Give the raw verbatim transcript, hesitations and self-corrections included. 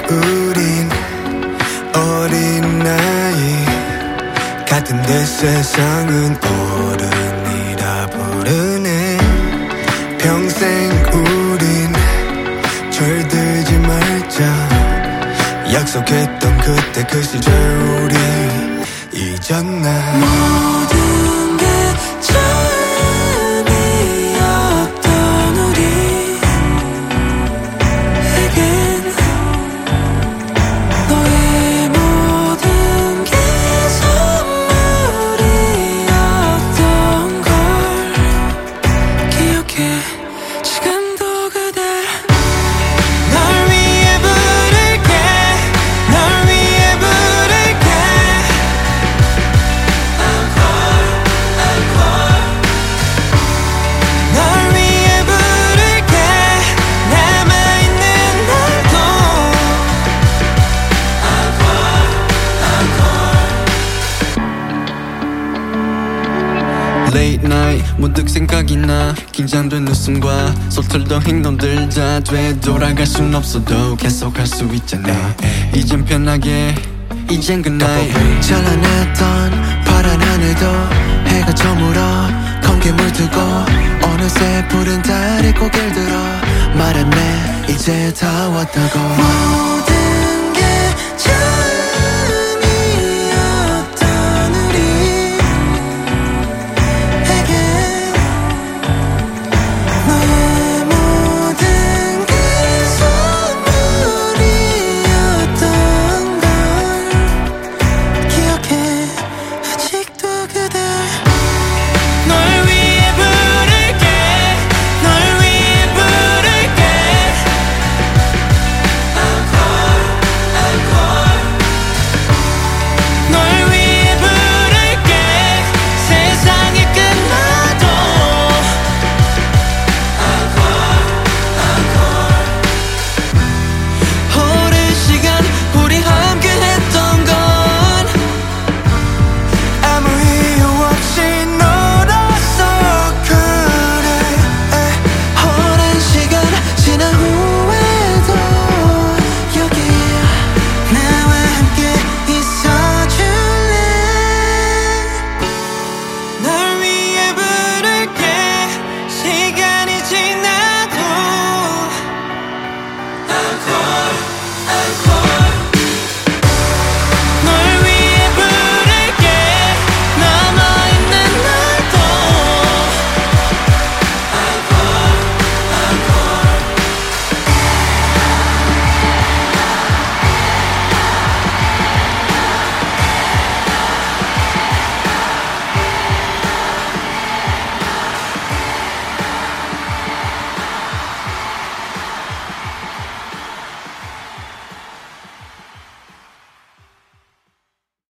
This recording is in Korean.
우린 어린아이 같은데 세상은 어른이라 부르네. 평생 우린 철들지 말자 약속했던 그때 그 시절 우리 잊었나. 모든 게 처음이었던 우리에겐 너의 모든 게 선물이었던 걸 기억해. 지금도 그댈 널 위해 부를게. 널 위해 부를게. Encore, encore. 널 위해 부를게. 남아있는 날도 Encore, encore. Late night 문득 생각이 나. 긴장된 웃음과 서툴던 행동들 다 되돌아갈 순 없어도 계속할 수 있잖아. 이젠 편하게 이젠 good night. 찬란했던 파란 하늘도 해가 저물어 검게 물들고 어느새 푸른 달이 고개를 들어 말했네 이제 다 왔다고. 모든